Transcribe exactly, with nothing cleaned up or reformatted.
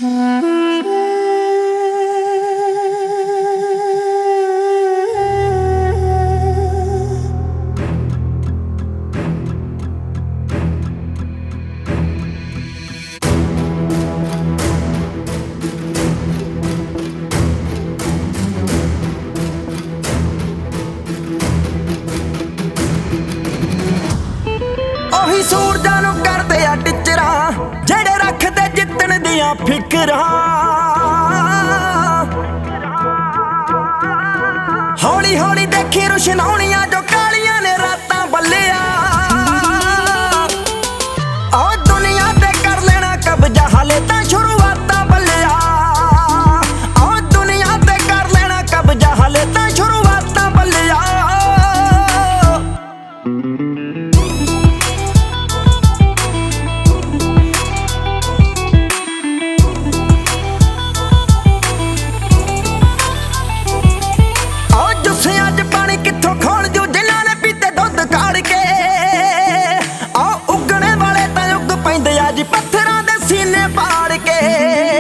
ਸੂਰਜਾਂ ਨੂੰ ਕਰਦੇ ਆ ਟਿਚਰਾਂ ਜਿਹੜੇ ਰੱਖਦੇ ਜਿੱਤਣ ਦੀਆਂ ਫਿਕਰਾਂ। ਹੌਲੀ ਹੌਲੀ ਦੇਖੀ ਰੁਸ਼ਨਾਉਣੀਆਂ ਜੋ ਕਾਲੀਆਂ ਨੇ ਰਾਤਾਂ ਬੱਲਿਆ। ਆ ਦੁਨੀਆ ਤੇ ਕਰ ਲੈਣਾ ਕਬਜ਼ਾ ਹਾਲੇ ਤਾਂ ਸ਼ੁਰੂਆਤਾਂ ਬੱਲਿਆ। ਆ ਦੁਨੀਆ ਤੇ ਕਰ ਲੈਣਾ ਕਬਜ਼ਾ ਹਾਲੇ ਤਾਂ ਸ਼ੁਰੂਆਤਾਂ ਬੱਲਿਆ। ਪੱਥਰਾਂ ਦੇ ਸੀਨੇ ਪਾੜ ਕੇ